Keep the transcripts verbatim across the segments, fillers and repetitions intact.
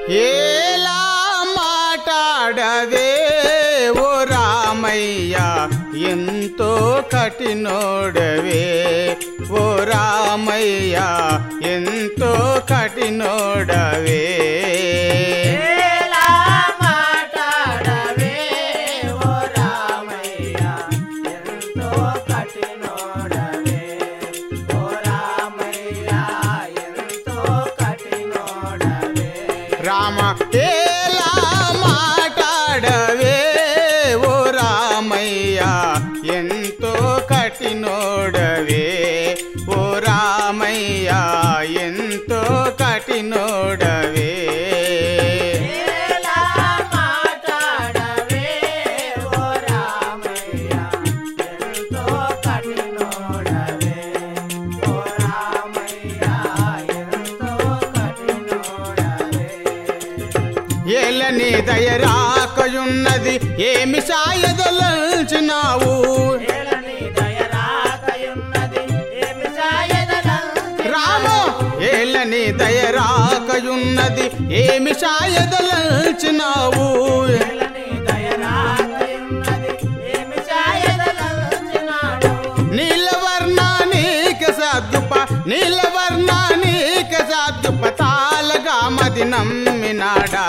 ఎలా మాట్లాడవే ఓ రామయ్య ఎంతో కఠినోడవే ఓ రామయ్య ఎంతో కఠినోడవే రామ ఎలా మాట్లాడవే ఓ రామయ్య ఎంతో కఠినోడవే ఓ రామయ్య ఎంతో కఠినోడవే ఏలని దయరాకయున్నది ఏమి సాయదలంచినావు రామ ఏలని దయరాకయున్నది ఏమి సాయదలంచినావు నీలవర్ణానిక సద్దుప నీలవర్ణానిక సద్దుప తాళగా మది నమ్మినాడా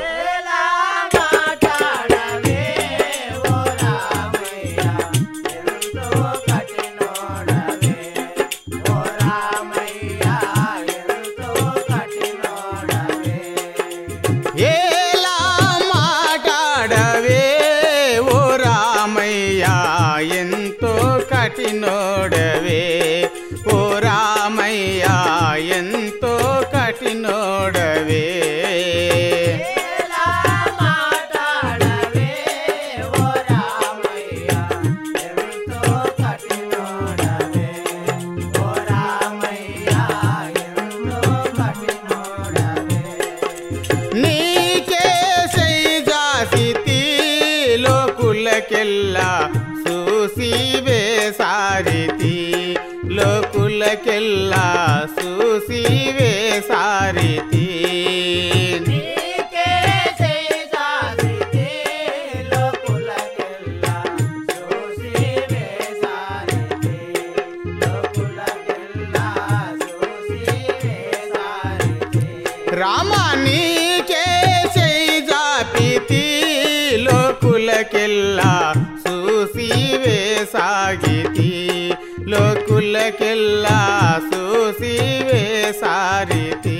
ఎలా మాట్లాడవే ఓ రామయ్య ఎంతో కఠినోడవే ఓ రామయ్య ఎంతో కఠినోడవే లోకులకెల్లా చూసివే సారితి లోకులకెల్లా చూసివే సారితి రామానికే జాపితి లోకులకెల్లా చూసివే సాగితి లోకులకెల్లా చూసివే సారితి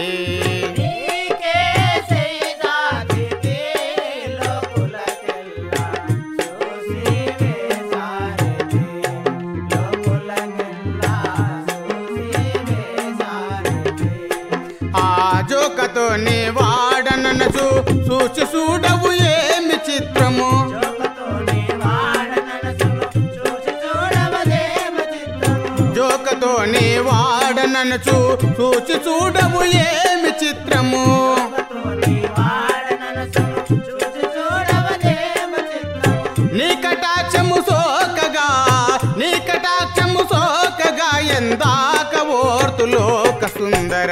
జోకతో నీ వాడననచు చూచి చూడవు ఏమి చిత్రము జోకతో నీ వాడననచు చూచి చూడవు ఏమి చిత్రము నీ కటాక్షము సోకగా నీ కటాక్షము సోకగా ఎందాక ఓర్తు లోక సుందర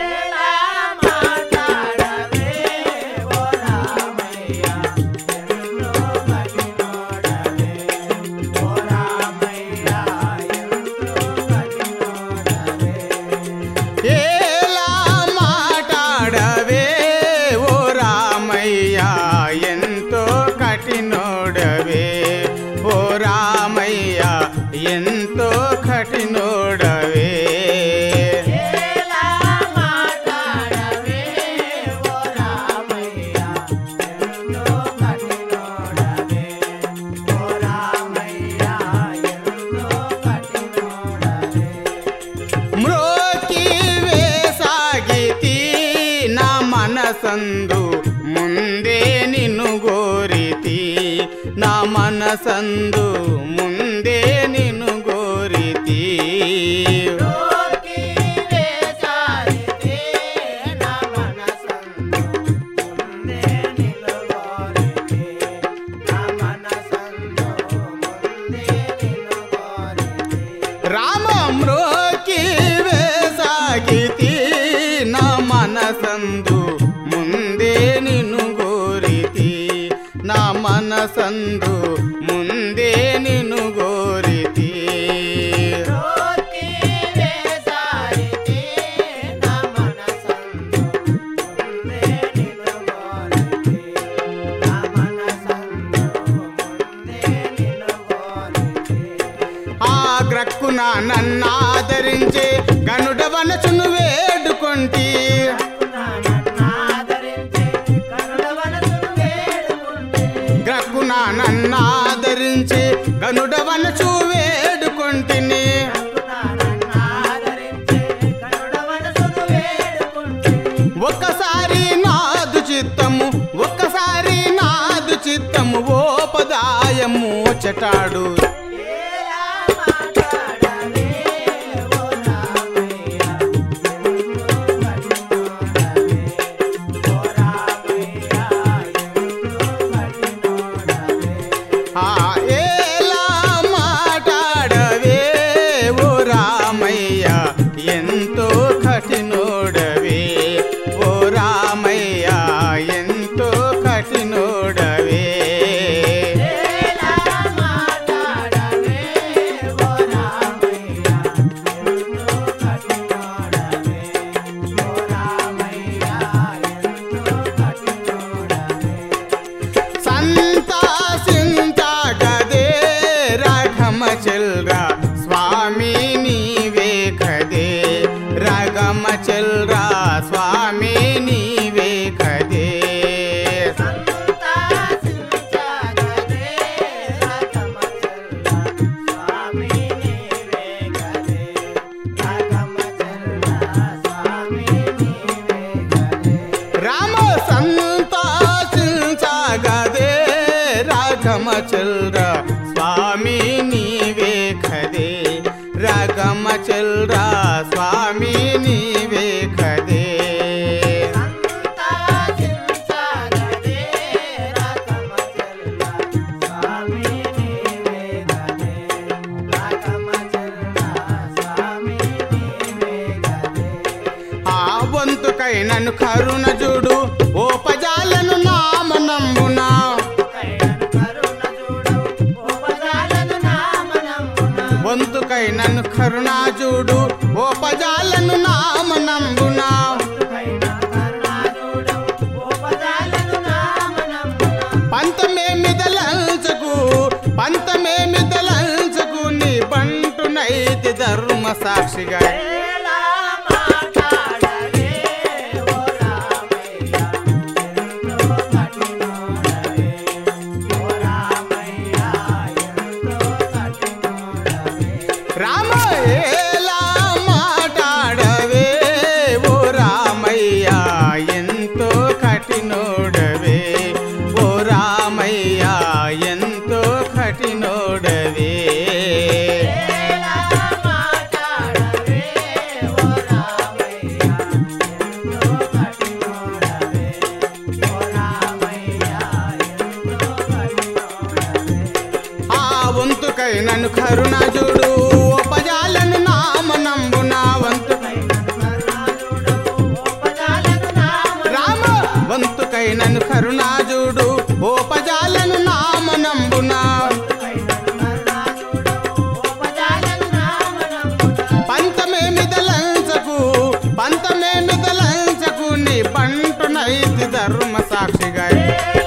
ఓ రామయ్య ఎంతో కఠినోడవే మ్రోకివే సాగితి నా మనసందు ముందే నిన్ను గోరితి నా మనసందు ముందే నిన్ను గోరితి రామ మ్రోకివే సాగితి నా మనసందు ముందే మనసందు ముందే నిన్ను గోరితి గ్రక్కున నన్నాదరించే గనుడవనచును వేడుకొంటి గ్రక్కున నన్నాదరించే గనుడవనచు వేడుకొంటిని ఒక్కసారి నాదు చిత్తము ఒక్కసారి నాదు చిత్తము ఓ పదాయము చటాడు ఎంతో కఠినోడవే ఓ రామయ్య ఎంతో కఠినోడవే సంతాసింతగదే రఘమ చెల్రా స్వామి నీవే కదే రగమ చెల్రా స్వామి నీవే కదే రామ సంతాసించగదే రగమ చెల్రా స్వామి నీవే కదే రగమ చెల్రా స్వామి నీవే కదే ఆ వంతుకై నన్ను కరుణ చూడు ఓ పజాలను నామనంబునా వంతుకై నన్ను కరుణా చూడు ఓ పజాలను నామనంబునా పంతమే మిదలంచకు పంతమే మిదలంచకు నీ బంటునైతి ధర్మ సాక్షిగా రామ ఎలా మాట్లాడవే ఓ రామయ్య ఎంతో కఠినోడవే ఓ రామయ్య ఎంతో కఠినోడవే ఆ వంతుకై నన్ను కరుణ చూడు ఓ పజాలను నామనంబునా వంతుకై రామ వంతుకై నన్ను కరుణ చూడు ఓ పజాలను నామనంబునా పంతమే మిదలంచకు పంతమే మిదలంచకు నీ బంటునైతి ధర్మ సాక్షిగా